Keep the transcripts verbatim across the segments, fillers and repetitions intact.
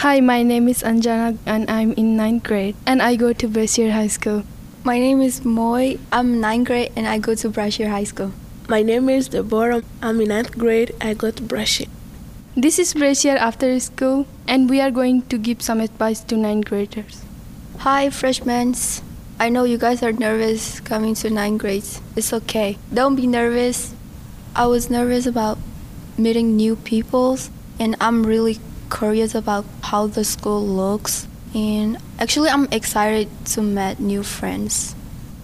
Hi, my name is Anjana and I'm in ninth grade and I go to Brashear High School. My name is Moy. I'm ninth grade and I go to Brashear High School. My name is Deborah. I'm in ninth grade. I go to Brashear. This is Brashear After School and we are going to give some advice to ninth graders. Hi, freshmen. I know you guys are nervous coming to ninth grades. It's okay. Don't be nervous. I was nervous about meeting new people and I'm really curious about how the school looks. And actually, I'm excited to meet new friends.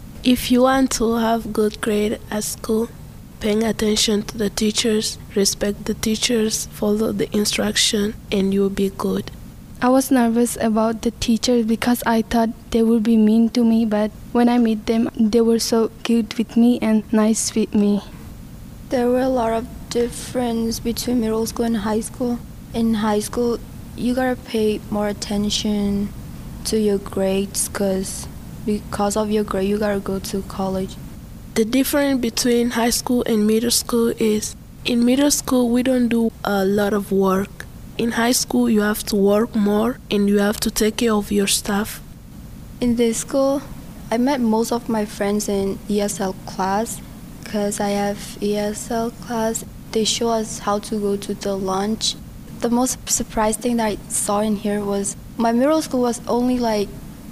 If you want to have good grade at school, paying attention to the teachers, respect the teachers, follow the instruction, and you'll be good. I was nervous about the teachers because I thought they would be mean to me, but when I meet them, they were so good with me and nice with me. There were a lot of difference between middle school and high school. In high school, you gotta pay more attention to your grades because because of your grade, you gotta go to college. The difference between high school and middle school is in middle school, we don't do a lot of work. In high school, you have to work more and you have to take care of your stuff. In this school, I met most of my friends in E S L class because I have E S L class. They show us how to go to the lunch. The most surprising thing that I saw in here was my middle school was only like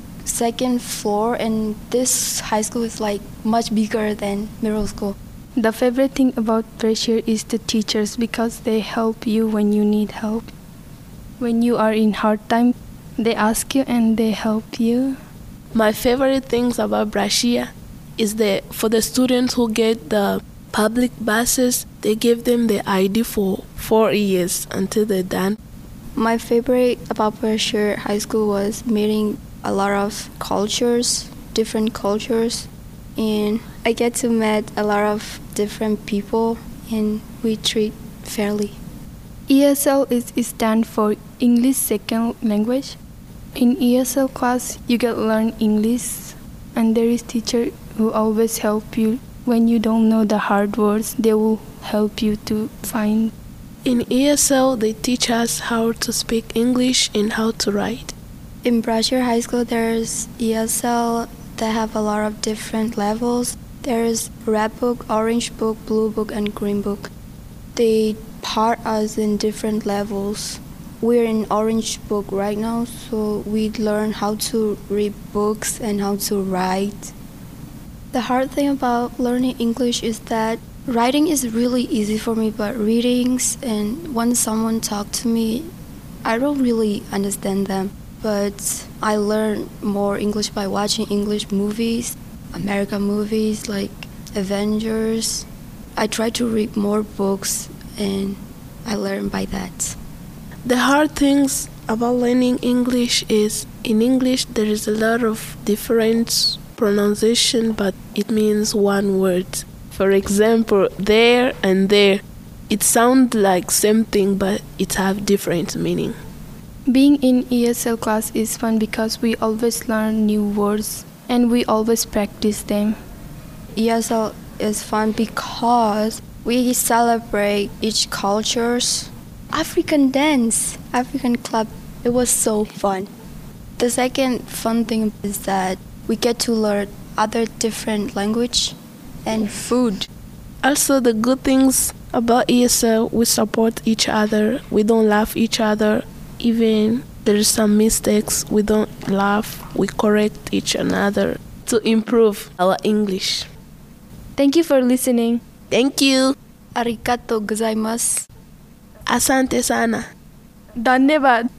second floor and this high school is like much bigger than middle school. The favorite thing about Brashear is the teachers because they help you when you need help. When you are in hard time, they ask you and they help you. My favorite things about Brashear is that for the students who get the public buses, they give them the I D for four years until they're done. My favorite about Brashear High School was meeting a lot of cultures, different cultures, and I get to meet a lot of different people and we treat fairly. E S L is stand for English Second Language. In E S L class, you get learn English and there is teacher who always help you. When you don't know the hard words, they will help you to find. In E S L, they teach us how to speak English and how to write. In Brashear High School, there's E S L that have a lot of different levels. There's red book, orange book, blue book, and green book. They part us in different levels. We're in orange book right now, so we learn how to read books and how to write. The hard thing about learning English is that writing is really easy for me, but readings and when someone talks to me, I don't really understand them. But I learn more English by watching English movies, American movies like Avengers. I try to read more books and I learn by that. The hard things about learning English is in English there is a lot of different pronunciation, but it means one word. For example, there and there, it sounds like same thing, but it have different meaning. Being in E S L class is fun because we always learn new words and we always practice them. E S L is fun because we celebrate each culture's African dance, African club. It was so fun. The second fun thing is that we get to learn other different language and food. Also, the good things about E S L, we support each other. We don't laugh each other. Even there is some mistakes, we don't laugh. We correct each another to improve our English. Thank you for listening. Thank you. Arigato gozaimasu. Asante sana. Dhanyavad.